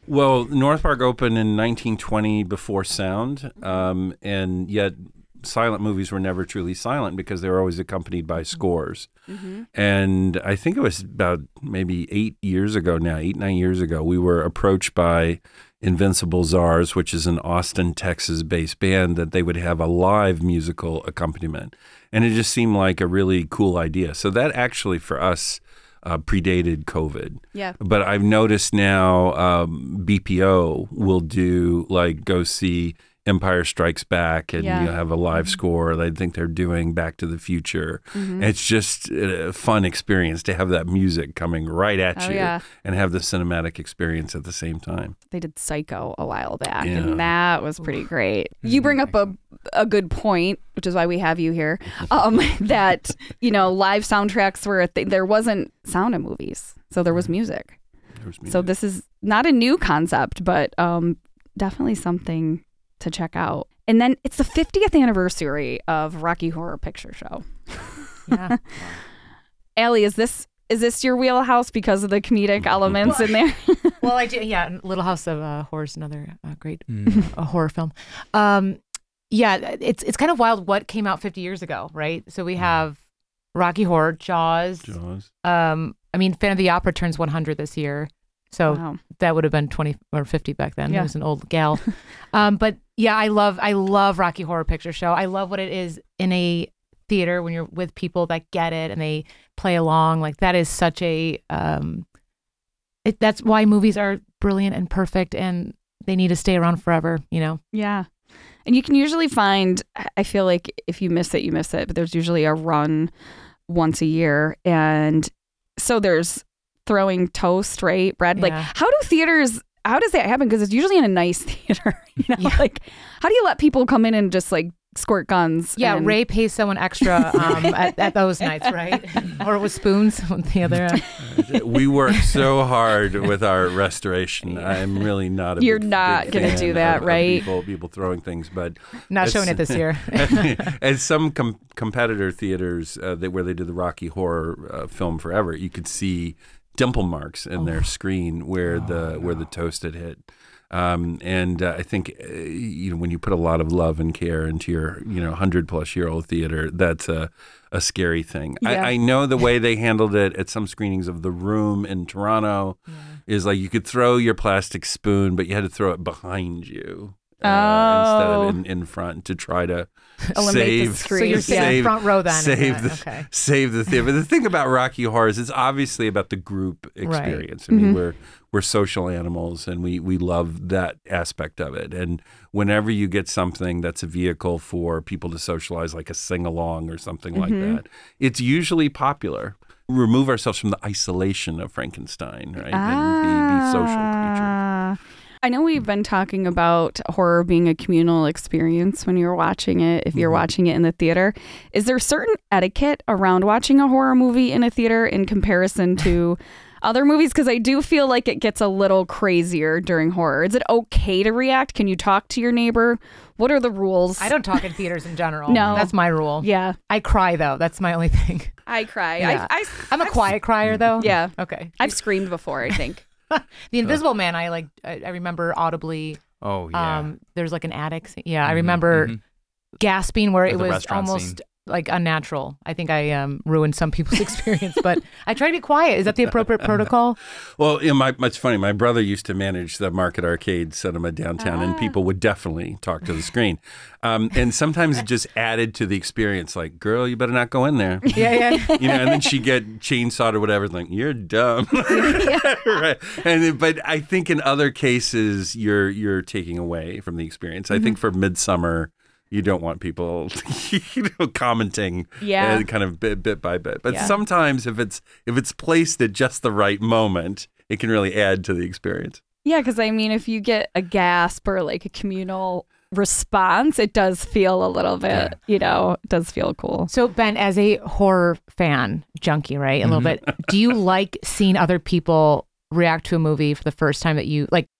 Well, North Park opened in 1920 before sound, and yet silent movies were never truly silent because they were always accompanied by scores. Mm-hmm. And I think it was about maybe 8, 9 years ago, we were approached by Invincible Czars, which is an Austin, Texas-based band, that they would have a live musical accompaniment. And it just seemed like a really cool idea. So that actually, for us, predated COVID. Yeah. But I've noticed now BPO will do, like, go see Empire Strikes Back and you have a live score. I think they're doing Back to the Future. Mm-hmm. It's just a fun experience to have that music coming right at you and have the cinematic experience at the same time. They did Psycho a while back, and that was pretty great. You bring up a good point, which is why we have you here, that, live soundtracks were a thing. There wasn't sound in movies, so there was music. So this is not a new concept, but definitely something to check out. And then it's the 50th anniversary of Rocky Horror Picture Show. Yeah. Allie, is this your wheelhouse because of the comedic elements in there? Well, I do. Yeah, Little House of Horrors, another great horror film. It's kind of wild what came out 50 years ago, right? So we have Rocky Horror, Jaws. Phantom of the Opera turns 100 this year. So that would have been 20 or 50 back then. I was an old gal. But yeah, I love Rocky Horror Picture Show. I love what it is in a theater when you're with people that get it and they play along. Like, that is such a, that's why movies are brilliant and perfect, and they need to stay around forever, Yeah. And you can usually find, I feel like if you miss it, you miss it, but there's usually a run once a year. And so there's throwing toast, right? Bread. Yeah. Like, how does that happen? Because it's usually in a nice theater. Like, how do you let people come in and just like squirt guns? Yeah, Ray pays someone extra at those nights, right? Or with spoons on the other. We work so hard with our restoration. I'm really not a You're big not going to do that, right? People throwing things, but not showing it this year. At some competitor theaters where they did the Rocky Horror film forever, you could see dimple marks in their screen where the toast had hit. And I think when you put a lot of love and care into your 100-plus-year-old theater, that's a scary thing. Yeah. I know the way they handled it at some screenings of The Room in Toronto is like you could throw your plastic spoon, but you had to throw it behind you. Instead of in front to try to eliminate the screen. So you're sitting front row then. Save the theater. But the thing about Rocky Horror is it's obviously about the group experience. Right. I mean, we're social animals, and we love that aspect of it. And whenever you get something that's a vehicle for people to socialize, like a sing-along or something like that, it's usually popular. Remove ourselves from the isolation of Frankenstein, right? And be social creatures. I know we've been talking about horror being a communal experience when you're watching it, if you're watching it in the theater. Is there certain etiquette around watching a horror movie in a theater in comparison to other movies? Because I do feel like it gets a little crazier during horror. Is it okay to react? Can you talk to your neighbor? What are the rules? I don't talk in theaters in general. No. That's my rule. Yeah. I cry, though. That's my only thing. I cry. Yeah. I'm a quiet crier, though. Yeah. Okay. I've screamed before, I think. The Invisible Man, I remember audibly. Oh, yeah. There's like an attic scene. Yeah, I remember gasping where it was almost scene. Like unnatural. I think I ruined some people's experience, but I try to be quiet. Is that the appropriate protocol? Well, it's funny. My brother used to manage the Market Arcade Cinema downtown, and people would definitely talk to the screen. And sometimes it just added to the experience. Like, girl, you better not go in there. Yeah. And then she'd get chainsawed or whatever. Like, you're dumb. Right. But I think in other cases, you're taking away from the experience. I think for Midsummer, you don't want people, commenting, kind of bit by bit. But sometimes, if it's placed at just the right moment, it can really add to the experience. Yeah, because if you get a gasp or like a communal response, it does feel a little bit, it does feel cool. So Ben, as a horror fan, junkie, right, a little bit, do you like seeing other people react to a movie for the first time that you like?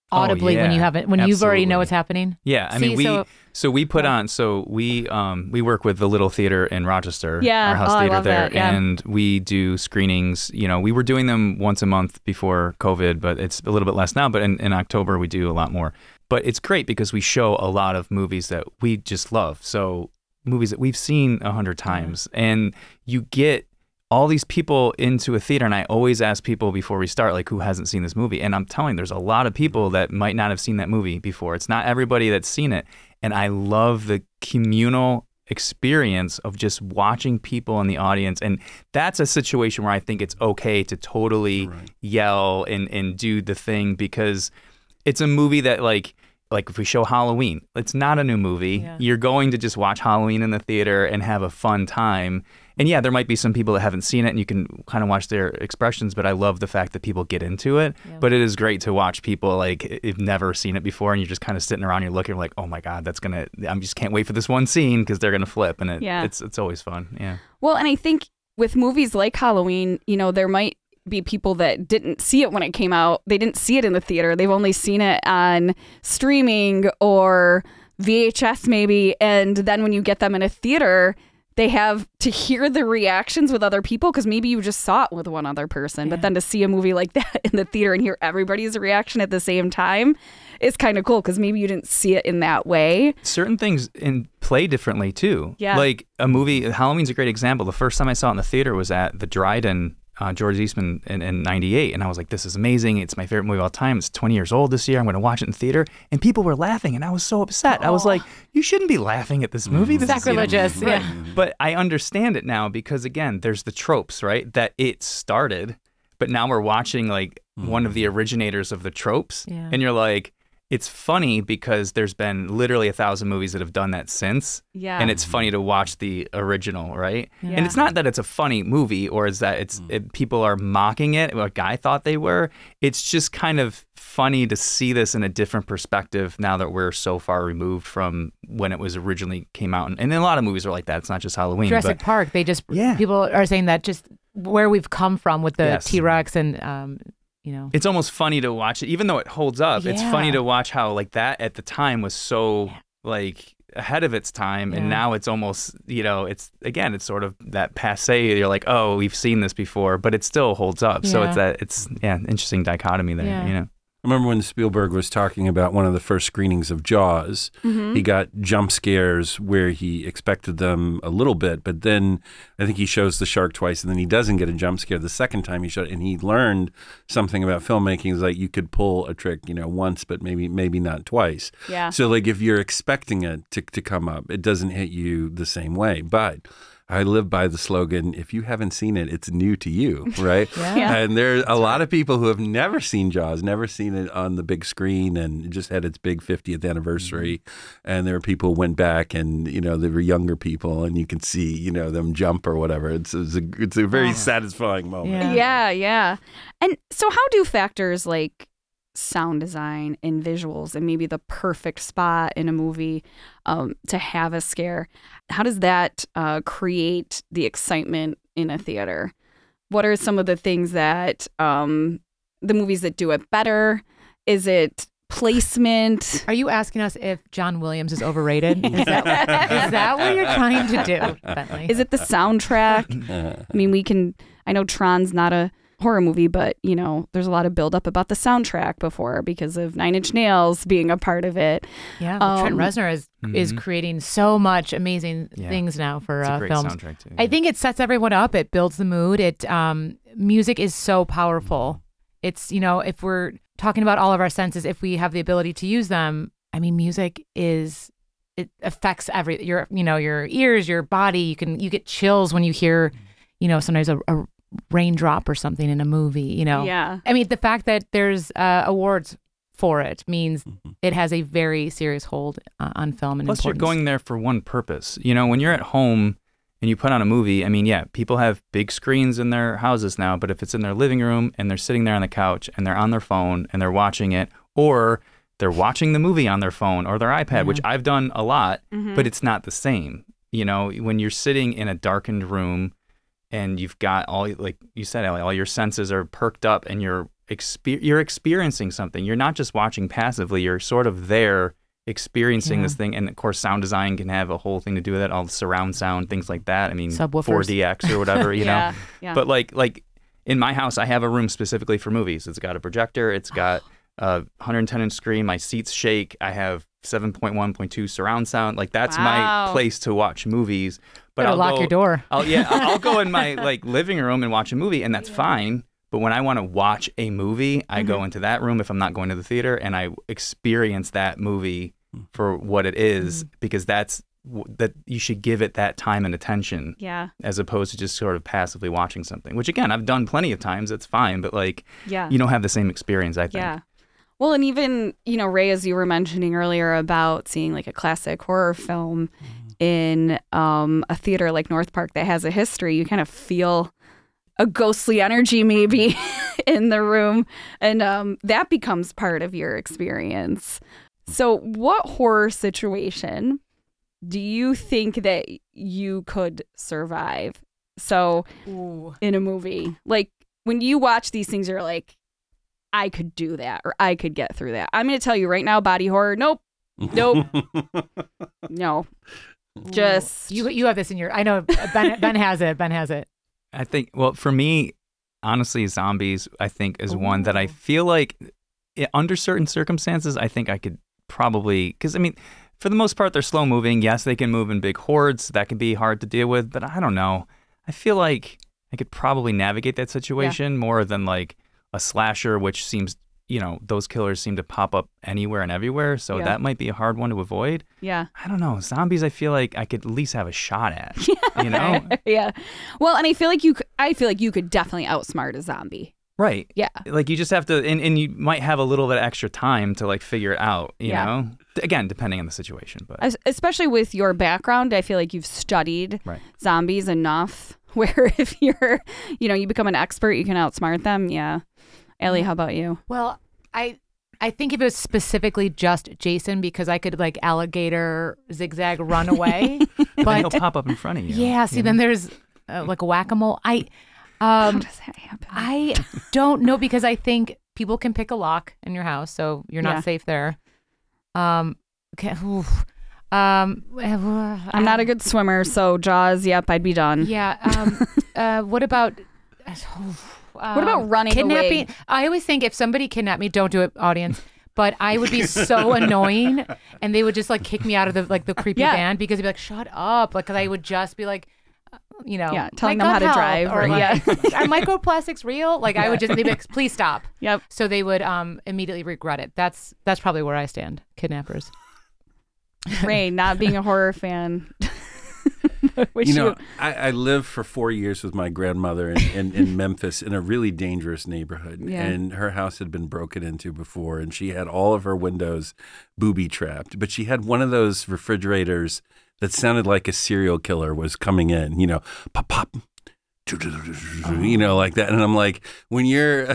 audibly when you haven't, when you've already know what's happening? Yeah, I mean, we put on, so we work with the Little Theater in Rochester, our house theater there, and we do screenings. You know, we were doing them once a month before COVID, but it's a little bit less now. But in October we do a lot more. But it's great because we show a lot of movies that we just love. So movies that we've seen 100 times, and you get all these people into a theater, and I always ask people before we start, like, who hasn't seen this movie? And I'm telling you, there's a lot of people that might not have seen that movie before. It's not everybody that's seen it. And I love the communal experience of just watching people in the audience. And that's a situation where I think it's okay to totally yell and do the thing, because it's a movie that, like if we show Halloween, it's not a new movie. Yeah. You're going to just watch Halloween in the theater and have a fun time. And yeah, there might be some people that haven't seen it and you can kind of watch their expressions, but I love the fact that people get into it. Yeah. But it is great to watch people like who've never seen it before, and you're just kind of sitting around, you're looking like, oh my God, I just can't wait for this one scene because they're going to flip. And it's always fun. Yeah. Well, and I think with movies like Halloween, you know, there might be people that didn't see it when it came out. They didn't see it in the theater. They've only seen it on streaming or VHS maybe. And then when you get them in a theater, they have to hear the reactions with other people, because maybe you just saw it with one other person. Yeah. But then to see a movie like that in the theater and hear everybody's reaction at the same time is kind of cool, because maybe you didn't see it in that way. Certain things play differently too. Yeah. Like a movie, Halloween's a great example. The first time I saw it in the theater was at the Dryden, George Eastman in 98. And I was like, this is amazing. It's my favorite movie of all time. It's 20 years old this year. I'm going to watch it in theater. And people were laughing, and I was so upset. I was like, you shouldn't be laughing at this movie. This sacrilegious. Is, right. But I understand it now, because again, there's the tropes, right? That it started, but now we're watching like one of the originators of the tropes. Yeah. And you're like, it's funny because there's been literally 1,000 movies that have done that since. Yeah. And it's funny to watch the original, right? Yeah. And it's not that it's a funny movie, or is that people are mocking it like I thought they were. It's just kind of funny to see this in a different perspective now that we're so far removed from when it was originally came out. And a lot of movies are like that. It's not just Halloween. Jurassic Park, people are saying that just where we've come from with the T-Rex and you know, it's almost funny to watch it, even though it holds up. Yeah. It's funny to watch how like that at the time was so like ahead of its time, and now it's almost, you know, it's sort of that passe. You're like, oh, we've seen this before, but it still holds up. Yeah. So it's interesting dichotomy there. Yeah. You know. I remember when Spielberg was talking about one of the first screenings of Jaws, he got jump scares where he expected them a little bit, but then I think he shows the shark twice, and then he doesn't get a jump scare the second time he showed it, and he learned something about filmmaking. Is like you could pull a trick, you know, once, but maybe not twice. Yeah. So like if you're expecting it to come up, it doesn't hit you the same way. But I live by the slogan, if you haven't seen it, it's new to you, right? Yeah. And there's a lot of people who have never seen Jaws, never seen it on the big screen, and it just had its big 50th anniversary. And there are people who went back, and, you know, they were younger people, and you can see, you know, them jump or whatever. It's a very satisfying moment. Yeah. And so how do factors like sound design and visuals and maybe the perfect spot in a movie to have a scare, how does that create the excitement in a theater? What are some of the things that the movies that do it better? Is it placement? Are you asking us if John Williams is overrated? Is that what you're trying to do, Bentley? Is it the soundtrack? I mean, I know Tron's not a horror movie, but, you know, there's a lot of buildup about the soundtrack before because of Nine Inch Nails being a part of it. Yeah, Trent Reznor is creating so much amazing things now for it's a great films. Soundtrack too, I think it sets everyone up. It builds the mood. Music is so powerful. It's, you know, if we're talking about all of our senses, if we have the ability to use them, I mean, music it affects your ears, your body. You get chills when you hear, you know, sometimes a raindrop or something in a movie, you know. Yeah. I mean, the fact that there's awards for it means it has a very serious hold on film and Plus, importance. You're going there for one purpose. You know, when you're at home and you put on a movie, I mean, yeah, people have big screens in their houses now, but if it's in their living room and they're sitting there on the couch and they're on their phone and they're watching it, or they're watching the movie on their phone or their iPad, which I've done a lot, but it's not the same. You know, when you're sitting in a darkened room and you've got all, like you said, Ellie, all your senses are perked up and you're you're experiencing something. You're not just watching passively. You're sort of there experiencing this thing. And of course, sound design can have a whole thing to do with it. All the surround sound, things like that. I mean, Subwoofers. 4DX or whatever, you know. Yeah. But like in my house, I have a room specifically for movies. It's got a projector. It's got a 110-inch screen. My seats shake. I have 7.1.2 surround sound. Like that's my place to watch movies. But I'll lock your door. I'll go in my like living room and watch a movie, and that's fine. But when I want to watch a movie, I go into that room if I'm not going to the theater, and I experience that movie for what it is, because that you should give it that time and attention, as opposed to just sort of passively watching something. Which again, I've done plenty of times. It's fine, but like you don't have the same experience, I think. Yeah. Well, and even, you know, Ray, as you were mentioning earlier about seeing like a classic horror film in a theater like North Park that has a history, you kind of feel a ghostly energy maybe in the room, and that becomes part of your experience. So what horror situation do you think that you could survive? So in a movie, like when you watch these things, you're like, I could do that, or I could get through that. I'm going to tell you right now, body horror, nope. No. Just you have this in your. I know Ben has it. Ben has it. I think. Well, for me, honestly, zombies I think is one that I feel like under certain circumstances I think I could probably, because I mean, for the most part they're slow moving. Yes, they can move in big hordes. That can be hard to deal with. But I don't know. I feel like I could probably navigate that situation more than like a slasher, which seems, you know, those killers seem to pop up anywhere and everywhere. So that might be a hard one to avoid. Yeah. I don't know. Zombies, I feel like I could at least have a shot at, you know? Yeah. Well, and I feel like you could definitely outsmart a zombie. Right. Yeah. Like you just have to, and you might have a little bit of extra time to like figure it out, you know? Again, depending on the situation. But especially with your background, I feel like you've studied zombies enough where if you're, you know, you become an expert, you can outsmart them. Yeah. Ellie, how about you? Well, I think if it was specifically just Jason, because I could like alligator zigzag run away, but he'll pop up in front of you. Yeah. See, then there's like a whack-a-mole. How does that happen? I don't know, because I think people can pick a lock in your house, so you're not safe there. I'm not a good swimmer, so Jaws. Yep, I'd be done. Yeah. What about? What about running kidnapping? away? I always think if somebody kidnapped me, don't do it, audience. But I would be so annoying, and they would just like kick me out of the creepy van, because they'd be like, "Shut up!" Like, because I would just be like, you know, telling them how to drive, or like, are microplastics real? Like, I would just, they'd be like, "Please stop." Yep. So they would immediately regret it. That's probably where I stand. Kidnappers. Ray, not being a horror fan. I lived for 4 years with my grandmother in Memphis in a really dangerous neighborhood. Yeah. And her house had been broken into before, and she had all of her windows booby trapped. But she had one of those refrigerators that sounded like a serial killer was coming in, you know, pop, pop. You know, like that. And I'm like, when you're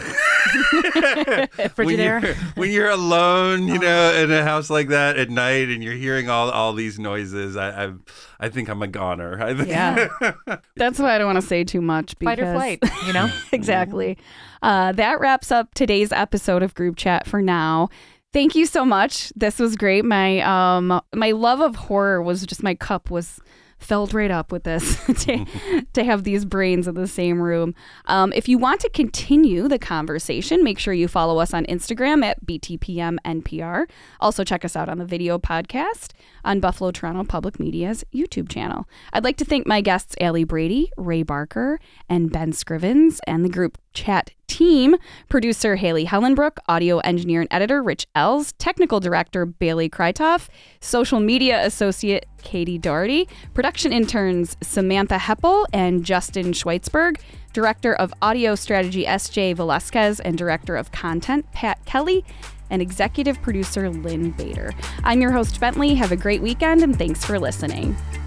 when you're alone, you know, in a house like that at night, and you're hearing all these noises, I think I'm a goner. That's why I don't want to say too much. Fight or flight, you know? Exactly. That wraps up today's episode of Group Chat for now. Thank you so much. This was great. My my love of horror was just, my cup was filled right up with this to have these brains in the same room. If you want to continue the conversation, make sure you follow us on Instagram at BTPMNPR. Also check us out on the video podcast on Buffalo Toronto Public Media's YouTube channel. I'd like to thank my guests Allie Brady, Ray Barker, and Ben Scrivens, and the Group Chat team, producer Haley Hellenbrook, audio engineer and editor Rich Ells, technical director Bailey Krytoff, social media associate Katie Doherty, production interns Samantha Heppel and Justin Schweitzberg, director of audio strategy SJ Velasquez, and director of content Pat Kelly, and executive producer Lynn Bader. I'm your host Bentley. Have a great weekend, and thanks for listening.